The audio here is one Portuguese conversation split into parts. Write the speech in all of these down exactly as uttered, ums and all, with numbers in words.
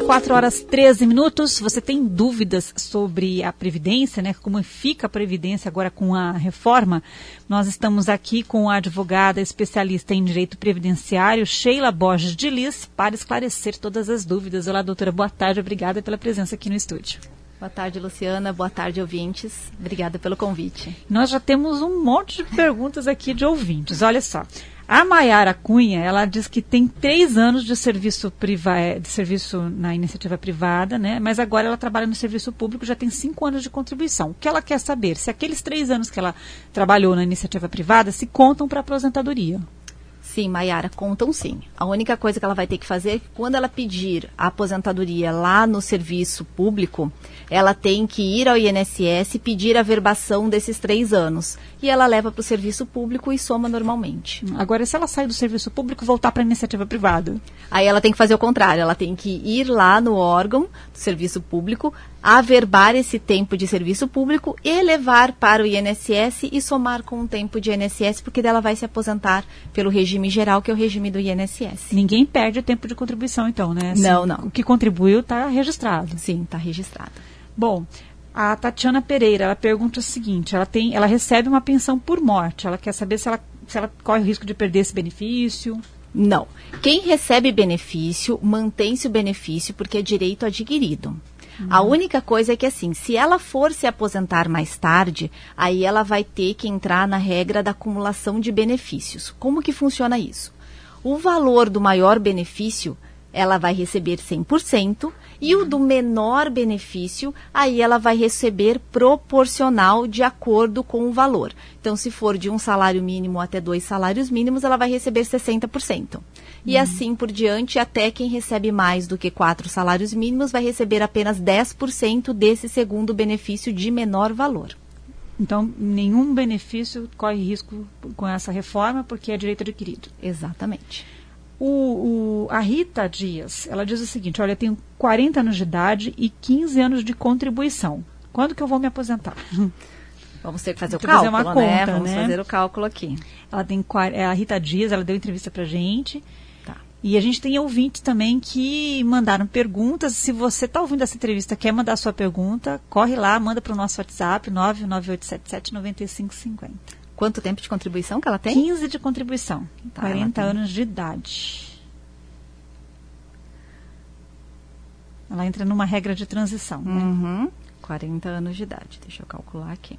quatro horas e treze minutos. Você tem dúvidas sobre a Previdência, né? Como fica a Previdência agora com a reforma? Nós estamos aqui com a advogada especialista em Direito Previdenciário, Sheila Borges de Lis, para esclarecer todas as dúvidas. Olá, doutora, boa tarde. Obrigada pela presença aqui no estúdio. Boa tarde, Luciana. Boa tarde, ouvintes. Obrigada pelo convite. Nós já temos um monte de perguntas aqui de ouvintes. Olha só. A Maiara Cunha, ela diz que tem três anos de serviço, priva- de serviço na iniciativa privada, né? Mas agora ela trabalha no serviço público, já tem cinco anos de contribuição. O que ela quer saber? Se aqueles três anos que ela trabalhou na iniciativa privada se contam para a aposentadoria. Sim, Maiara, contam sim. A única coisa que ela vai ter que fazer é que quando ela pedir a aposentadoria lá no serviço público, ela tem que ir ao I N S S e pedir a verbação desses três anos. E ela leva para o serviço público e soma normalmente. Agora, se ela sair do serviço público e voltar para a iniciativa privada? Aí ela tem que fazer o contrário, ela tem que ir lá no órgão do serviço público, averbar esse tempo de serviço público e levar para o I N S S e somar com o tempo de I N S S, porque dela vai se aposentar pelo regime geral, que é o regime do I N S S. Ninguém perde tempo de contribuição, então, né? Assim, não, não. O que contribuiu está registrado. Sim, está registrado. Bom, a Tatiana Pereira, ela pergunta o seguinte, ela, tem, ela recebe uma pensão por morte, ela quer saber se ela, se ela corre o risco de perder esse benefício. Não. Quem recebe benefício, mantém-se o benefício porque é direito adquirido. Uhum. A única coisa é que, assim, se ela for se aposentar mais tarde, aí ela vai ter que entrar na regra da acumulação de benefícios. Como que funciona isso? O valor do maior benefício, ela vai receber cem por cento, e o do menor benefício, aí ela vai receber proporcional de acordo com o valor. Então, se for de um salário mínimo até dois salários mínimos, ela vai receber sessenta por cento. E uhum. assim por diante, até quem recebe mais do que quatro salários mínimos vai receber apenas dez por cento desse segundo benefício de menor valor. Então, nenhum benefício corre risco com essa reforma, porque é direito adquirido. Exatamente. O, o, a Rita Dias, ela diz o seguinte, olha, eu tenho quarenta anos de idade e quinze anos de contribuição. Quando que eu vou me aposentar? Vamos ter que fazer o que cálculo, fazer uma né? Conta, Vamos né? fazer o cálculo aqui. Ela tem, a Rita Dias, ela deu entrevista pra gente. Tá. E a gente tem ouvintes também que mandaram perguntas. Se você está ouvindo essa entrevista, quer mandar sua pergunta, corre lá, manda para o nosso WhatsApp, nove nove oito sete sete nove cinco cinco zero. Quanto tempo de contribuição que ela tem? quinze de contribuição, tá, quarenta tem... anos de idade. Ela entra numa regra de transição, né? Uhum. quarenta anos de idade, deixa eu calcular aqui.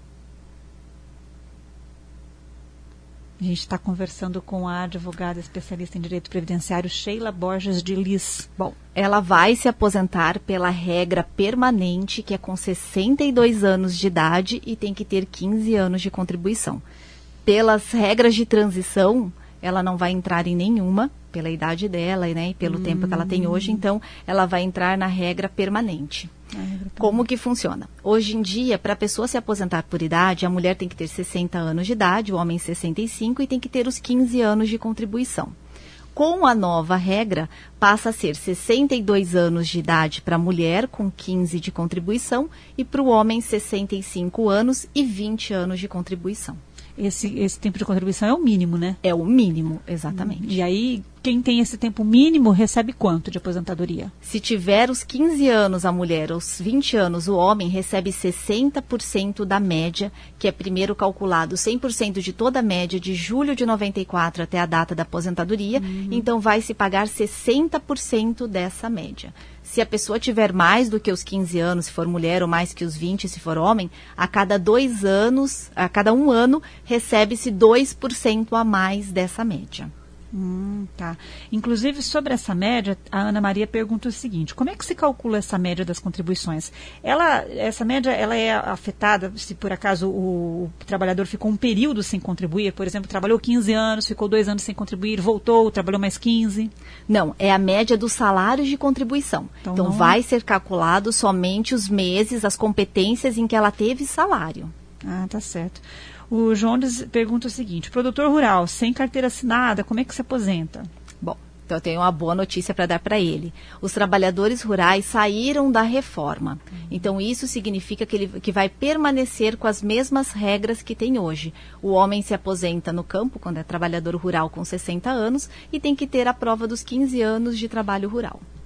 A gente está conversando com a advogada especialista em direito previdenciário, Sheila Borges de Lis. Bom, ela vai se aposentar pela regra permanente, que é com sessenta e dois anos de idade e tem que ter quinze anos de contribuição. Pelas regras de transição, ela não vai entrar em nenhuma, pela idade dela, né, e pelo hum. tempo que ela tem hoje, então ela vai entrar na regra permanente. Como que funciona? Hoje em dia, para a pessoa se aposentar por idade, a mulher tem que ter sessenta anos de idade, o homem sessenta e cinco e tem que ter os quinze anos de contribuição. Com a nova regra, passa a ser sessenta e dois anos de idade para a mulher, com quinze de contribuição, e para o homem sessenta e cinco anos e vinte anos de contribuição. Esse, esse tempo de contribuição é o mínimo, né? É o mínimo, exatamente. E aí, quem tem esse tempo mínimo recebe quanto de aposentadoria? Se tiver os quinze anos a mulher, os vinte anos o homem, recebe sessenta por cento da média, que é primeiro calculado cem por cento de toda a média de julho de noventa e quatro até a data da aposentadoria, uhum. então vai se pagar sessenta por cento dessa média. Se a pessoa tiver mais do que os quinze anos, se for mulher, ou mais que os vinte, se for homem, a cada dois anos, a cada um ano, recebe-se dois por cento a mais dessa média. Hum, tá. Inclusive, sobre essa média, a Ana Maria pergunta o seguinte, como é que se calcula essa média das contribuições? Ela, essa média, ela é afetada se por acaso o, o trabalhador ficou um período sem contribuir, por exemplo, trabalhou quinze anos, ficou dois anos sem contribuir, voltou, trabalhou mais quinze? Não, é a média dos salários de contribuição. Então, então não... vai ser calculado somente os meses, as competências em que ela teve salário. Ah, tá certo. O João pergunta o seguinte, produtor rural, sem carteira assinada, como é que se aposenta? Bom, então eu tenho uma boa notícia para dar para ele. Os trabalhadores rurais saíram da reforma. Uhum. Então isso significa que ele que vai permanecer com as mesmas regras que tem hoje. O homem se aposenta no campo, quando é trabalhador rural com sessenta anos, e tem que ter a prova dos quinze anos de trabalho rural.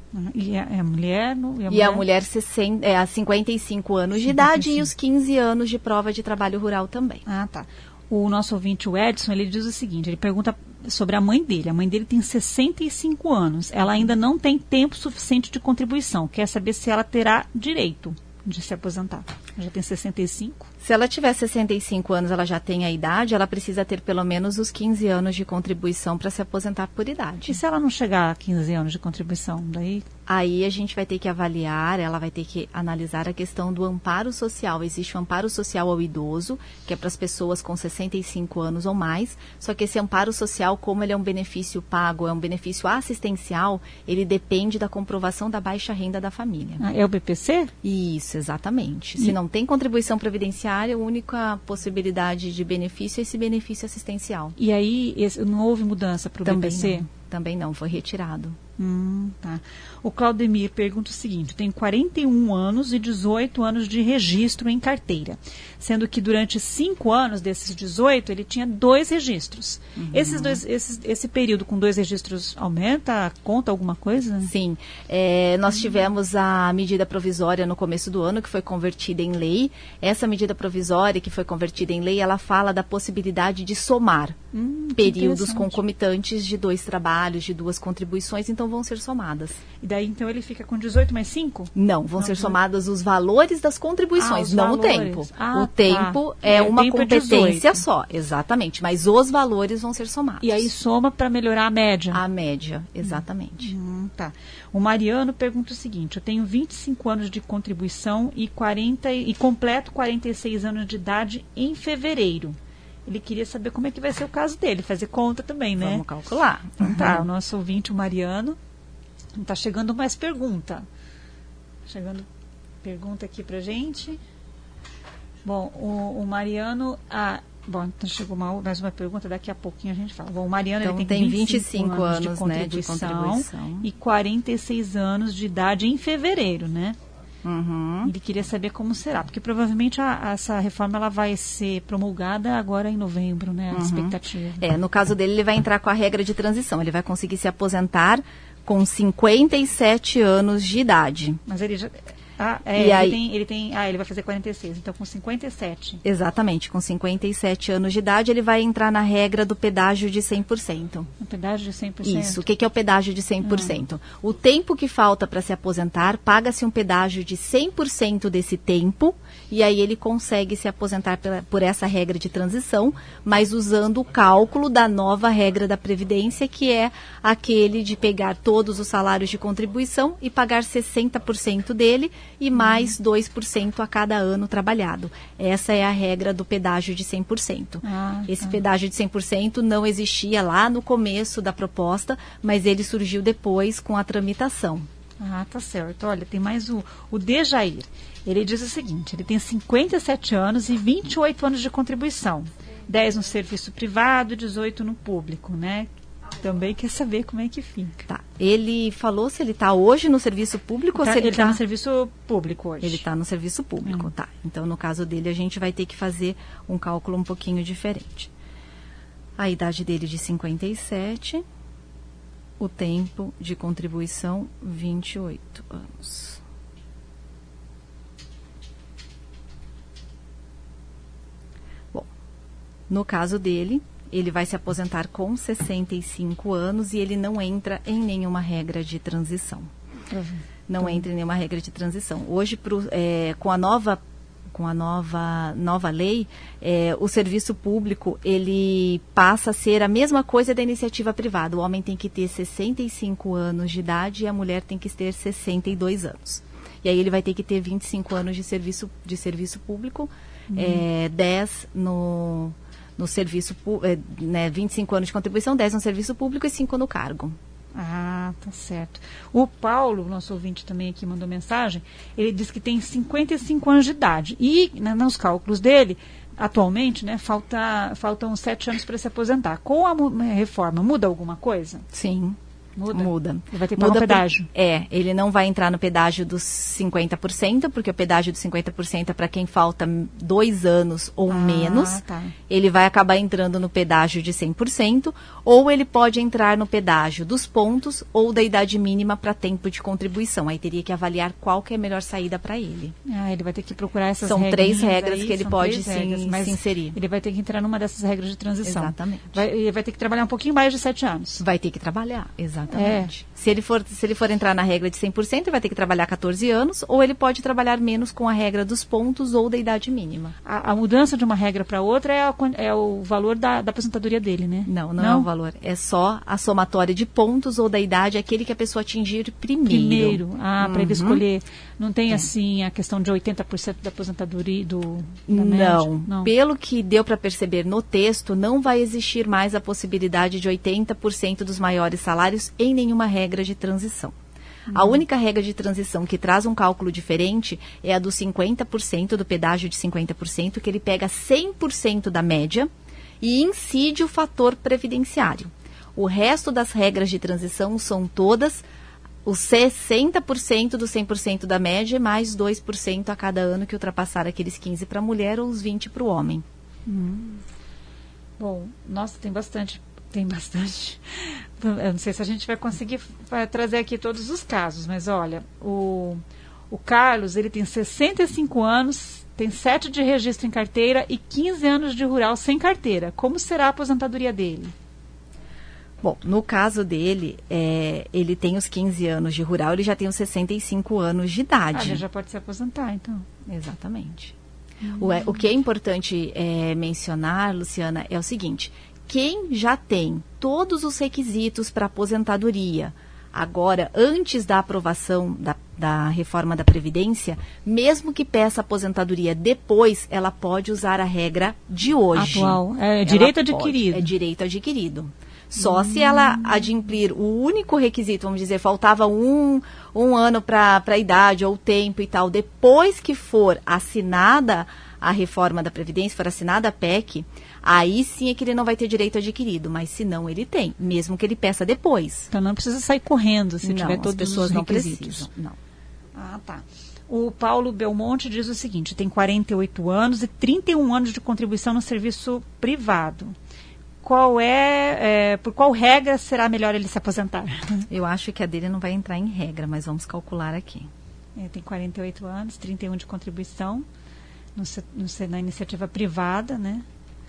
E a, a mulher? No, e a e mulher, a a mulher sessenta, é, a cinquenta e cinco anos de cinquenta e cinco. idade e os quinze anos de prova de trabalho rural também. Ah, tá. O nosso ouvinte, o Edson, ele diz o seguinte, ele pergunta sobre a mãe dele. A mãe dele tem sessenta e cinco anos. Ela ainda não tem tempo suficiente de contribuição. Quer saber se ela terá direito de se aposentar. Ela já tem sessenta e cinco. Se ela tiver sessenta e cinco anos, ela já tem a idade, ela precisa ter pelo menos os quinze anos de contribuição para se aposentar por idade. E se ela não chegar a quinze anos de contribuição, daí... Aí a gente vai ter que avaliar, ela vai ter que analisar a questão do amparo social. Existe o amparo social ao idoso, que é para as pessoas com sessenta e cinco anos ou mais, só que esse amparo social, como ele é um benefício pago, é um benefício assistencial, ele depende da comprovação da baixa renda da família. Ah, é o B P C? Isso, exatamente. E... Se não tem contribuição previdenciária, a única possibilidade de benefício é esse benefício assistencial. E aí, esse, não houve mudança para o B P C? Não. Também não, foi retirado. Hum, tá. O Claudemir pergunta o seguinte, tem quarenta e um anos e dezoito anos de registro em carteira, sendo que durante cinco anos desses dezoito ele tinha dois registros. Uhum. Esses dois, esses, esse período com dois registros aumenta, conta alguma coisa? Sim, é, nós tivemos a medida provisória no começo do ano que foi convertida em lei. Essa medida provisória que foi convertida em lei, ela fala da possibilidade de somar hum, períodos concomitantes de dois trabalhos, de duas contribuições, então vão ser somadas. E daí, então, ele fica com dezoito mais cinco? Não, vão não, ser somadas os valores das contribuições, ah, não valores. O tempo. Ah, o tempo tá. é, é uma tempo competência é só, exatamente, mas os valores vão ser somados. E aí soma para melhorar a média? A média, exatamente. Hum, tá. O Mariano pergunta o seguinte, eu tenho vinte e cinco anos de contribuição e, quarenta, e completo quarenta e seis anos de idade em fevereiro. Ele queria saber como é que vai ser o caso dele, fazer conta também, né? Vamos calcular. Então tá, uhum. O nosso ouvinte, o Mariano, está chegando mais pergunta. Chegando pergunta aqui pra gente. Bom, o, o Mariano... Ah, bom, então chegou uma, mais uma pergunta, daqui a pouquinho a gente fala. Bom, o Mariano então, ele tem, tem vinte e cinco anos, anos de, contribuição, né, de contribuição e quarenta e seis anos de idade em fevereiro, né? Uhum. Ele queria saber como será, porque provavelmente a, essa reforma ela vai ser promulgada agora em novembro, né? A uhum. expectativa. É, no caso dele, ele vai entrar com a regra de transição. Ele vai conseguir se aposentar com cinquenta e sete anos de idade. Mas ele já... Ah, é, ele, aí, tem, ele tem... Ah, ele vai fazer quarenta e seis, então com cinquenta e sete. Exatamente, com cinquenta e sete anos de idade, ele vai entrar na regra do pedágio de cem por cento. O pedágio de cem por cento? Isso, o que, que é o pedágio de cem por cento? Ah. O tempo que falta para se aposentar, paga-se um pedágio de cem por cento desse tempo, e aí ele consegue se aposentar pela, por essa regra de transição, mas usando o cálculo da nova regra da Previdência, que é aquele de pegar todos os salários de contribuição e pagar sessenta por cento dele, e mais dois por cento a cada ano trabalhado. Essa é a regra do pedágio de cem por cento. Ah, Esse tá. pedágio de cem por cento não existia lá no começo da proposta, mas ele surgiu depois com a tramitação. Ah, tá certo. Olha, tem mais o, o Dejair. Ele diz o seguinte, ele tem cinquenta e sete anos e vinte e oito anos de contribuição. dez no serviço privado, dezoito no público, né? Também quer saber como é que fica. Tá. Ele falou se ele está hoje no serviço público tá, ou se ele está tá... no serviço público hoje. Ele está no serviço público, hum. tá. Então, no caso dele, a gente vai ter que fazer um cálculo um pouquinho diferente. A idade dele de cinquenta e sete, o tempo de contribuição, vinte e oito anos. Bom, no caso dele... Ele vai se aposentar com sessenta e cinco anos e ele não entra em nenhuma regra de transição. Uhum. Não uhum. entra em nenhuma regra de transição. Hoje, pro, é, com a nova, com a nova, nova lei, é, o serviço público ele passa a ser a mesma coisa da iniciativa privada. O homem tem que ter sessenta e cinco anos de idade e a mulher tem que ter sessenta e dois anos. E aí ele vai ter que ter vinte e cinco anos de serviço, de serviço público, uhum. é, dez no... no serviço, né, vinte e cinco anos de contribuição, dez no serviço público e cinco no cargo. Ah, tá certo. O Paulo, nosso ouvinte também aqui mandou mensagem, ele diz que tem cinquenta e cinco anos de idade e, né, nos cálculos dele, atualmente, né, falta, faltam sete anos para se aposentar. Com a reforma, muda alguma coisa? Sim. Muda? Muda. Ele vai ter que pagar um pedágio. Por, é, ele não vai entrar no pedágio dos cinquenta por cento, porque o pedágio dos cinquenta por cento é para quem falta dois anos ou ah, menos. Tá. Ele vai acabar entrando no pedágio de cem por cento, ou ele pode entrar no pedágio dos pontos ou da idade mínima para tempo de contribuição. Aí teria que avaliar qual que é a melhor saída para ele. Ah, ele vai ter que procurar essas São três regras aí, que ele pode se, regras, se inserir. Ele vai ter que entrar numa dessas regras de transição. Exatamente. Vai, ele vai ter que trabalhar um pouquinho mais de sete anos. Vai ter que trabalhar, exatamente. É. Se ele for, se ele for entrar na regra de cem por cento, ele vai ter que trabalhar catorze anos, ou ele pode trabalhar menos com a regra dos pontos ou da idade mínima. A, a mudança de uma regra para outra é, a, é o valor da, da aposentadoria dele, né? Não, não, não, é o valor. É só a somatória de pontos ou da idade, aquele que a pessoa atingir primeiro. Primeiro. Ah, uhum. Para ele escolher. Não tem, é. assim, a questão de oitenta por cento da aposentadoria do, da não. média? Não. Pelo que deu para perceber no texto, não vai existir mais a possibilidade de oitenta por cento dos maiores salários em nenhuma regra de transição. Uhum. A única regra de transição que traz um cálculo diferente é a dos cinquenta por cento, do pedágio de cinquenta por cento, que ele pega cem por cento da média e incide o fator previdenciário. O resto das regras de transição são todas os sessenta por cento do cem por cento da média, mais dois por cento a cada ano que ultrapassar aqueles quinze para a mulher ou os vinte para o homem. Hum. Bom, nossa, tem bastante, tem bastante. Eu não sei se a gente vai conseguir vai trazer aqui todos os casos, mas olha, o, o Carlos, ele tem sessenta e cinco anos, tem sete de registro em carteira e quinze anos de rural sem carteira. Como será a aposentadoria dele? Bom, no caso dele, é, ele tem os quinze anos de rural, ele já tem os sessenta e cinco anos de idade. Ah, ele já pode se aposentar, então. Exatamente. Hum. O, é, o que é importante é, mencionar, Luciana, é o seguinte: quem já tem todos os requisitos para aposentadoria, agora, antes da aprovação da, da reforma da Previdência, mesmo que peça aposentadoria depois, ela pode usar a regra de hoje. Atual. É direito ela adquirido. Pode, é direito adquirido. Só hum. se ela adimplir o único requisito, vamos dizer, faltava um, um ano para a idade ou tempo e tal, depois que for assinada a reforma da Previdência, for assinada a P E C, aí sim é que ele não vai ter direito adquirido, mas se não, ele tem, mesmo que ele peça depois. Então não precisa sair correndo se não, tiver todos as pessoas os não requisitos. Precisam, não. Ah, tá. O Paulo Belmonte diz o seguinte: tem quarenta e oito anos e trinta e um anos de contribuição no serviço privado. Qual é, é, por qual regra será melhor ele se aposentar? Eu acho que a dele não vai entrar em regra, mas vamos calcular aqui. É, tem quarenta e oito anos, trinta e um de contribuição no, no, na iniciativa privada, né?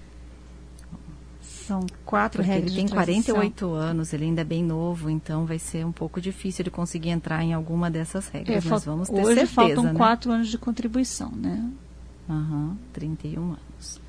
São quatro Porque regras ele tem de transição. quarenta e oito anos, ele ainda é bem novo, então vai ser um pouco difícil ele conseguir entrar em alguma dessas regras, É, mas vamos ter hoje certeza, faltam né? quatro anos de contribuição, né? Aham, trinta e um anos.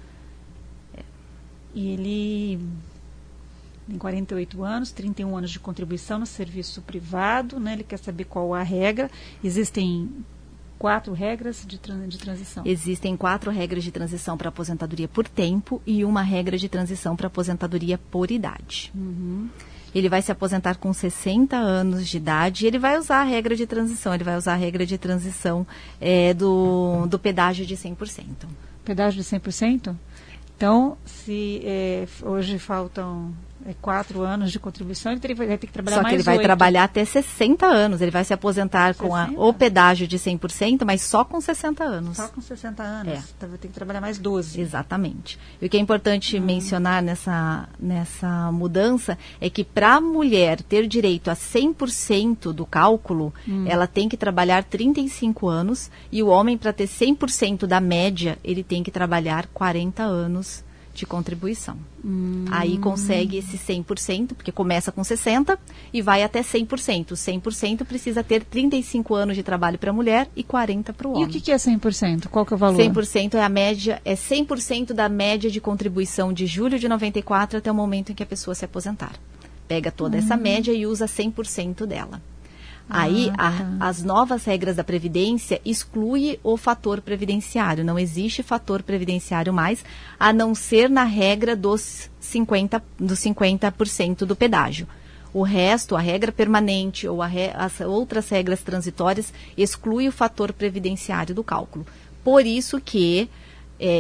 E ele tem quarenta e oito anos, trinta e um anos de contribuição no serviço privado, né? Ele quer saber qual a regra. Existem quatro regras de, tran de transição. Existem quatro regras de transição para aposentadoria por tempo e uma regra de transição para aposentadoria por idade. Uhum. Ele vai se aposentar com sessenta anos de idade e ele vai usar a regra de transição. Ele vai usar a regra de transição é, do, do pedágio de cem por cento. Pedágio de cem por cento? Então, se é, hoje faltam é, quatro anos de contribuição, ele teria, vai ter que trabalhar Só mais que ele vai oito. trabalhar até sessenta anos. Ele vai se aposentar com a, o pedágio de cem por cento, mas só com sessenta anos. Só com sessenta anos. É. Então vai ter que trabalhar mais doze. Exatamente. E o que é importante Hum. mencionar nessa, nessa mudança é que para a mulher ter direito a cem por cento do cálculo, hum. ela tem que trabalhar trinta e cinco anos e o homem, para ter cem por cento da média, ele tem que trabalhar quarenta anos de contribuição. Hum. Aí consegue esse cem por cento, porque começa com sessenta e vai até cem por cento. cem por cento precisa ter trinta e cinco anos de trabalho para a mulher e quarenta para o homem. E o que, que é cem por cento? Qual que é o valor? cem por cento é a média, é cem por cento da média de contribuição de julho de noventa e quatro até o momento em que a pessoa se aposentar. Pega toda hum. essa média e usa cem por cento dela. Aí, ah, a, tá. as novas regras da Previdência excluem o fator previdenciário. Não existe fator previdenciário mais, a não ser na regra dos cinquenta por cento, dos cinquenta por cento do pedágio. O resto, a regra permanente ou a re, as outras regras transitórias, exclui o fator previdenciário do cálculo. Por isso que é,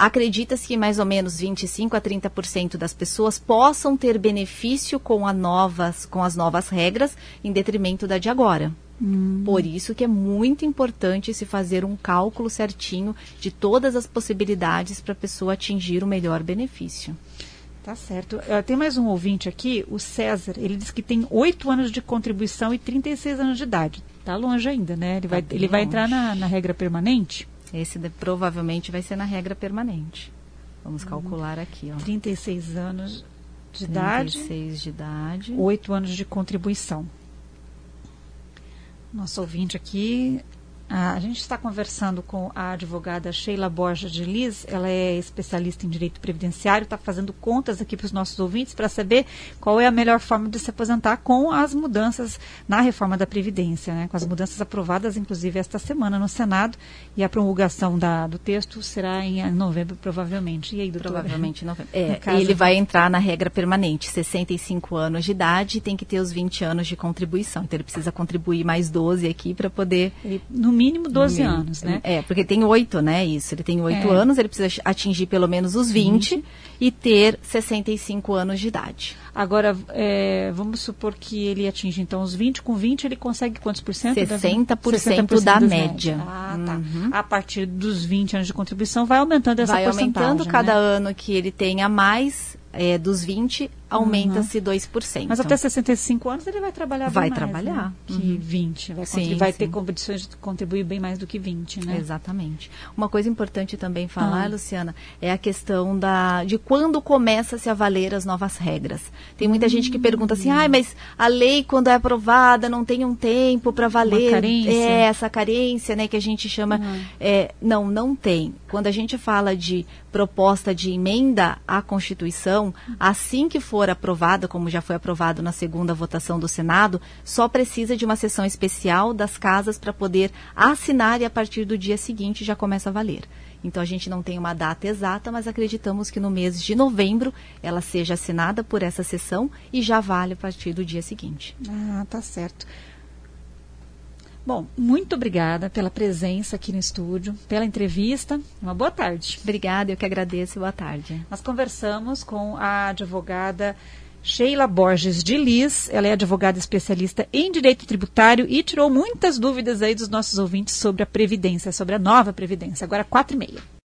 acredita-se que mais ou menos vinte e cinco a trinta por cento das pessoas possam ter benefício com, a novas, com as novas regras, em detrimento da de agora. Hum. Por isso que é muito importante se fazer um cálculo certinho de todas as possibilidades para a pessoa atingir o melhor benefício. Tá certo. Uh, tem mais um ouvinte aqui, o César. Ele diz que tem oito anos de contribuição e trinta e seis anos de idade. Tá longe ainda, né? Ele, tá vai, ele vai entrar na, na regra permanente? Esse de, provavelmente vai ser na regra permanente. Vamos hum. calcular aqui, ó. trinta e seis anos de idade. trinta e seis de idade. oito anos de contribuição. Nosso ouvinte aqui, a, a gente está conversando com a advogada Sheila Borges de Lis, ela é especialista em direito previdenciário, está fazendo contas aqui para os nossos ouvintes para saber qual é a melhor forma de se aposentar com as mudanças na reforma da Previdência, né? Com as mudanças aprovadas, inclusive, esta semana no Senado, e a promulgação da, do texto será em novembro, provavelmente. E aí, doutora? Provavelmente em novembro. É, ele vai entrar na regra permanente, sessenta e cinco anos de idade, e tem que ter os vinte anos de contribuição. Então, ele precisa contribuir mais doze aqui para poder... Ele, no mínimo doze anos, né? É, porque tem oito, né? Isso. Ele tem oito é. anos, ele precisa atingir pelo menos os vinte, vinte e ter sessenta e cinco anos de idade. Agora, é, vamos supor que ele atinge, então, os vinte. Com vinte, ele consegue quantos por cento? sessenta por cento da média. Ah, tá. Uhum. A partir dos vinte anos de contribuição, vai aumentando essa vai porcentagem. Vai aumentando cada né? ano que ele tenha mais, é, dos vinte, aumenta-se uhum. dois por cento. Mas até sessenta e cinco anos ele vai trabalhar bem vai mais, trabalhar. Né? Que uhum. vinte. Vai, sim, vai sim. ter condições de contribuir bem mais do que vinte, né? Exatamente. Uma coisa importante também falar, ah. Luciana, é a questão da, de quando começa-se a valer as novas regras. Tem muita hum. gente que pergunta assim, ah, mas a lei, quando é aprovada, não tem um tempo para valer. Uma carência. É, essa carência, né, que a gente chama... Hum. É, não, não tem. Quando a gente fala de proposta de emenda à Constituição, assim que for aprovada, como já foi aprovado na segunda votação do Senado, só precisa de uma sessão especial das casas para poder assinar e a partir do dia seguinte já começa a valer. Então a gente não tem uma data exata, mas acreditamos que no mês de novembro ela seja assinada por essa sessão e já vale a partir do dia seguinte. Ah, tá certo. Bom, muito obrigada pela presença aqui no estúdio, pela entrevista. Uma boa tarde. Obrigada, eu que agradeço. Boa tarde. Nós conversamos com a advogada Sheila Borges de Lis. Ela é advogada especialista em direito tributário e tirou muitas dúvidas aí dos nossos ouvintes sobre a Previdência, sobre a nova Previdência. Agora, quatro e meia.